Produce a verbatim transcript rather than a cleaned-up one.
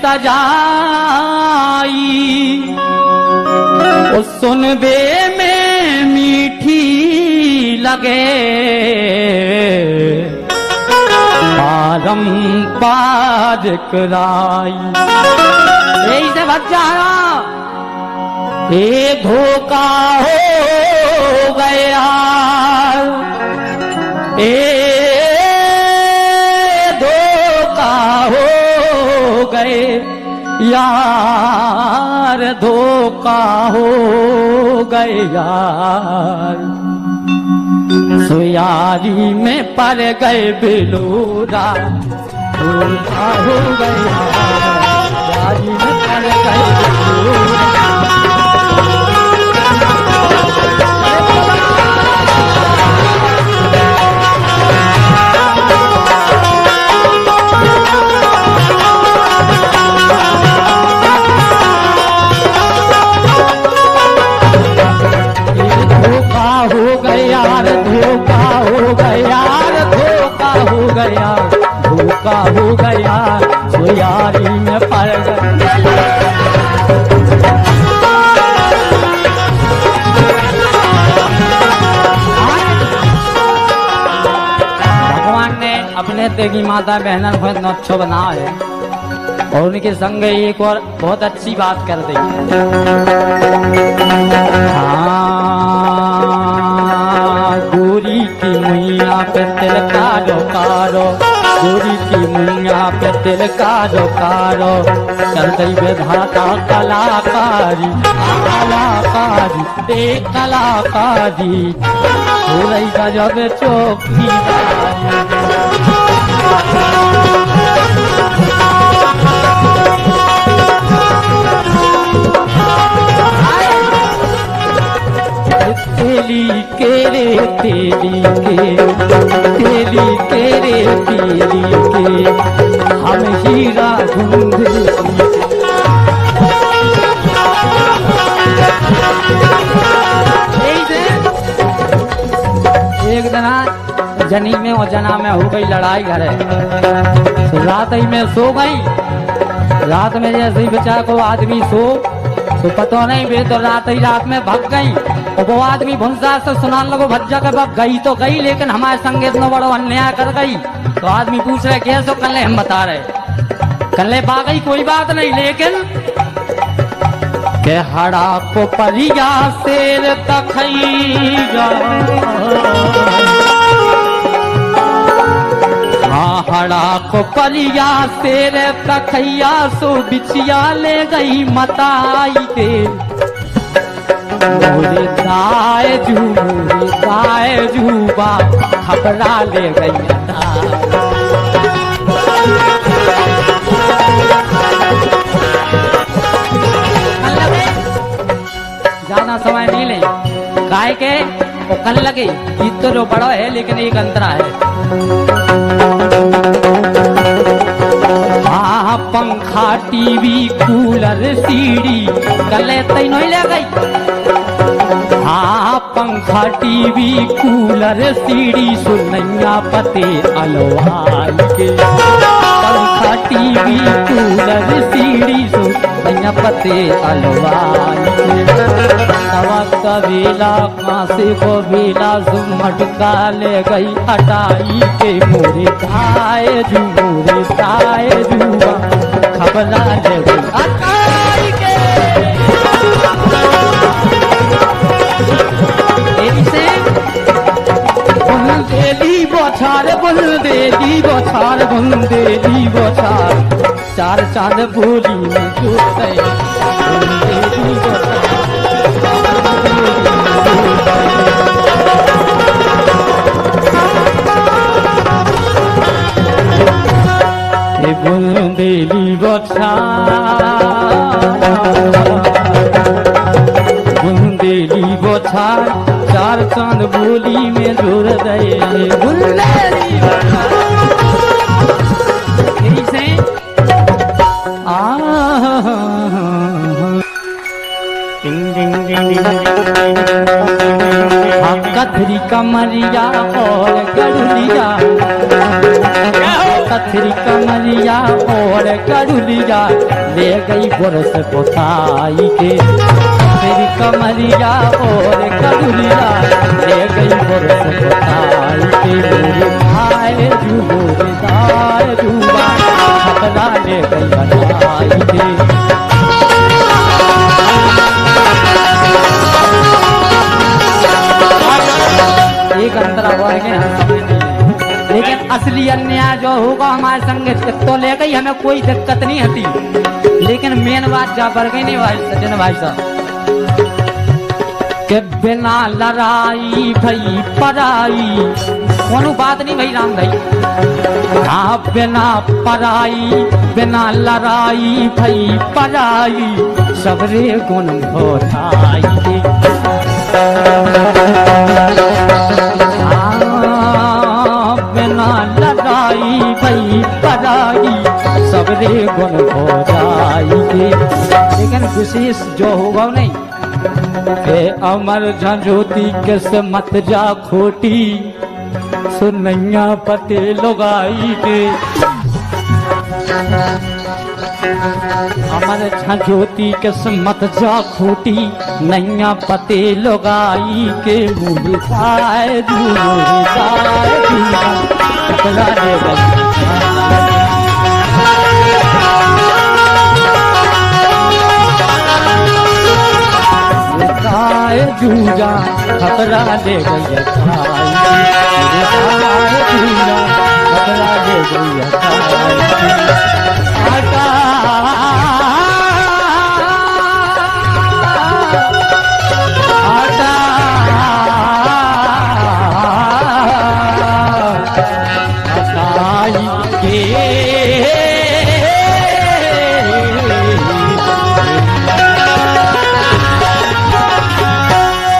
सजाई, वो सुनबे में मीठी लगे, पारंपरिक राई। यही से भग जाना, ये धोखा हो गया, ए धोखा हो गए यार, धोखा हो गए यार, सुयारी में पड़ गए बेलूरा, धोखा हो गया सुयारी में पड़ गए बेलूरा। धोखा हो गया, धोखा हो गया, धोखा हो गया, सुयारी में पड़ गया। भगवान ने अपने तेगी माता बहनों को नच्छो बना है और उनके संग एक और बहुत अच्छी बात कर दी। गोरी की मुइया पे तिल कारो कारो, गोरी की मुइया पे तिल कारो कारो, चल गई विधाता कलाकारी, कलाकारी एक कलाकारी, हो रही गजब चौकीदारी। तेली के रे तेली के, तेली के रे तेली के, हम हीरा ढूंढे। एक जना जनी में और जना में हो गई लड़ाई घरे, तो रात ही में सो गई। रात में जैसे ही बचा को आदमी सो तो पता नहीं बे, तो रात ही रात में भग गई। और वो आदमी भुंसा से सुनाने लगो भज्जा के भग गई तो गई, लेकिन हमारे संग इतना बड़ा अन्याय कर गई। तो आदमी पूछ रहे कैसे, कल हम बता रहे कल पा गई कोई बात नहीं, लेकिन के हड़ा को परिया शेर तखैया, हाँ हड़ा को परिया शेर तखैया, सो बिछिया ले गई मताई के। मोरे दाए जू मोरे दाए जूबा खबरा ले गई। ज्यादा समय नहीं ले, गाय के वो कल लगे गीत तो जो बड़ा है, लेकिन एक अंतरा है। हाँ पंखा टीवी कूलर सीढ़ी कले तई नहीं ले गई। हाँ पंखा टीवी कूलर सीढ़ी सुनैया पते अलवाल के, पंखा टीवी कूलर सीढ़ी सुनैया पते अलवाल के। तवा कबीला कांसे को बेला मटका ले गई हटाई के। मोरे ताए जू मोरे ताए जूबा खबरा ले गई हटाई के। बुंदेली बौछार बुंदेली बौछार बुंदेली बौछार, चार चांद बोली में जुट गए। बुंदेली बौछार बुंदेली बौछार बुंदेली बौछार, चार चांद बोली में जोड़ गए। बुंदेली से आ कथरी कमरिया और गढ़लिया, फिर कमरिया और करुलिया ले गई बरस पोताई के। फिर कमरिया और करुलिया ले गई बरस पोताई के। मेरे भाई जुगो दाय जुगा खतरा ले गई बनाई के। एक अंतरा बढ़ गए हम समझ नहीं, लेकिन असली अन्याय जो होगा हमारे संग तो ले गई, हमें कोई दिक्कत नहीं होती। लेकिन मेन बात जा बढ़ गई नहीं भाई सचिन भाई साहब के बिना लड़ाई भई पराई, कोनो बात नहीं भाई राम भाई। हाँ बिना पराई बिना लड़ाई भई पराई सबरे गुण भोराई। बिना लड़ाई भई पराई सबरे गुण भोराई के। लेकिन विशेष जो होगा नहीं के अमर झंझोती के मत जा खोटी सुनैया पते लोगाई के। अमर झंझोती के मत जा खोटी नैया पते लोगाई के। मुझे साए मुझे साए कपड़ा ले गई जूझा खतरा ले गई जूझा खतरा ले गई आटा आटा आटाई के